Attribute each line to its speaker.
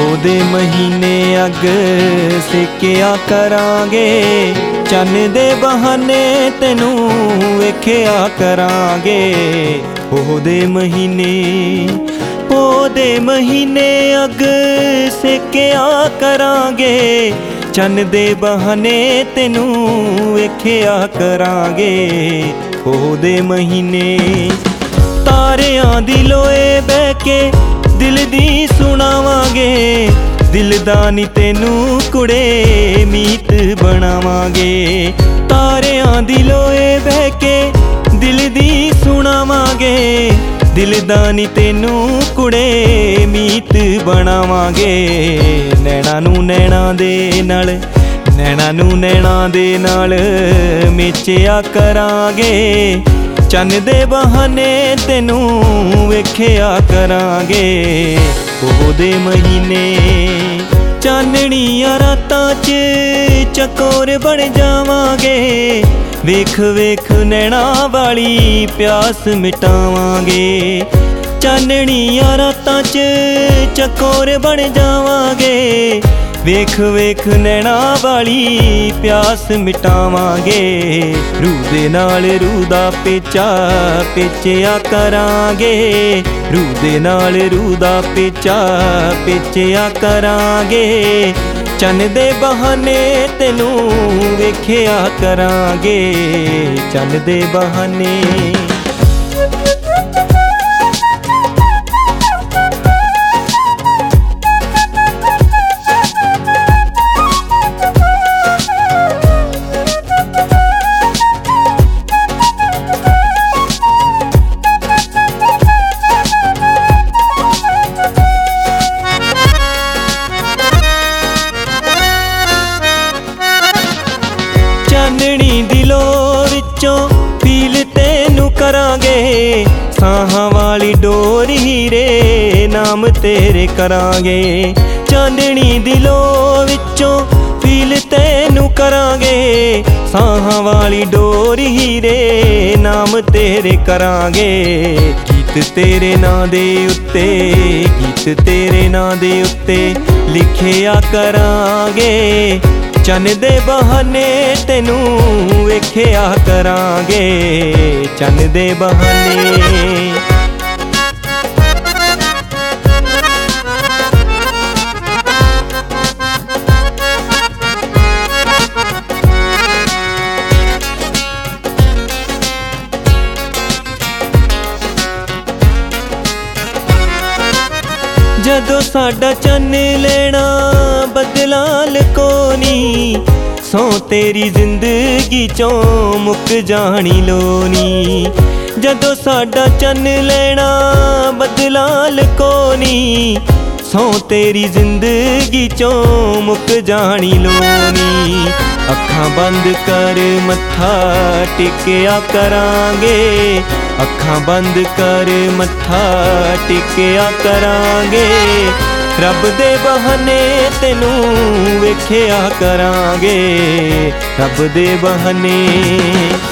Speaker 1: दे महीने अग सेकिया करांगे, चन्न दे बहाने तेनू वेखिया करांगे। पोह दे महीने अग सेकिया करांगे, चन्न दे बहाने तेनू वेखिया करांगे। पोह दे महीने तारियां दी लोए बह के दिल दी सुनावांगे, दिल दा नी तेनू कुड़े मीत बनावांगे। तारियां दी लोए बह के दिल दी सुनावांगे, दिल दा नी तेनू कुड़े मीत बनावांगे। नैना नू नैना दे नाल, नैना नू नैना दे नाल मेचिया करांगे, चन्न दे बहाने तेनू वेखिया करांगे। पोह दे महीने चानणियां रातां च चकोर बन जावांगे, वेख वेख नैना वाली प्यास मिटावांगे। चानणियां रातां च चकोर बन जावांगे, वेख वेख नैना वाली प्यास मिटावांगे। रूह दे नाल रूह दा पेचा पेचिया करांगे, रूह दे नाल रूह दा पेचा पेचिया करांगे। चन्न दे बहाने तेनू वेखिया करांगे, चन्न दे बहाने। चानणी दिलो विचों फील तेनू करांगे, साहां वाली डोर हीरे नाम तेरे करांगे। चानणी दिलो विचों फील तेनू करांगे, साहां वाली डोर हीरे नाम तेरे करांगे। गीत तेरे नां दे उत्ते, गीत तेरे नां दे उत्ते लिखिया करांगे, चन्न दे बहाने तेनू वेखिया करांगे, चन्न दे बहाने। जदों साडा चन्न लेना बदला लकोनी, सौ तेरी जिंदगी चों मुक जानी लोनी। जदों साडा चन्न लेना बदला लकोनी, सौ तेरी जिंदगी चों मुक जानी लोनी। अखां बंद कर मत्था टेकिया करांगे, अखां बंद कर मत्था टेकिया करांगे। रब दे बहाने तेनू वेखिया करांगे, रब दे बहाने।